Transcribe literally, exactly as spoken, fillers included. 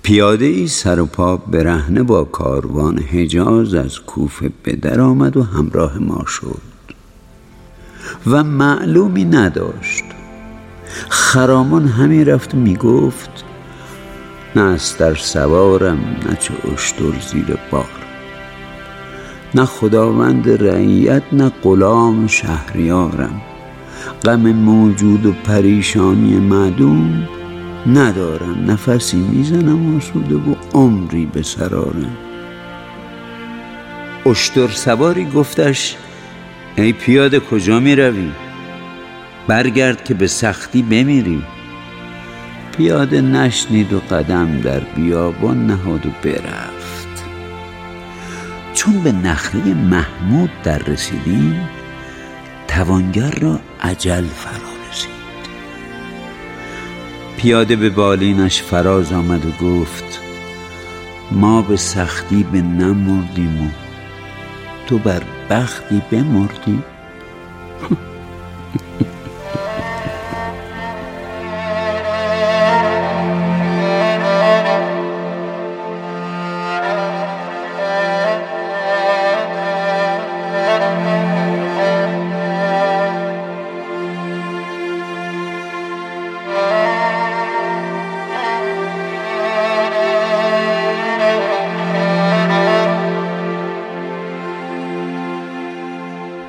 پیاده ای سر و پا برهنه با کاروان حجاز از کوفه به در آمد و همراه ما شد و معلومی نداشت. خرامان همی رفت و می گفت نه استر سوارم، نه چه اشتر زیر بار، نه خداوند رعیت، نه غلام شهریارم. غم موجود و پریشانی معدوم ندارم، نفسی میزنم آسوده و عمری به سرارم. اشتر سواری گفتش ای پیاده کجا می روی؟ برگرد که به سختی بمیری. پیاده نشنید و قدم در بیابان نهاد و برفت. چون به نخله محمود در رسیدیم توانگر را اجل فرا رسید. پیاده به بالینش فراز آمد و گفت ما به سختی به نمردیم و تو بر بختی بمردی.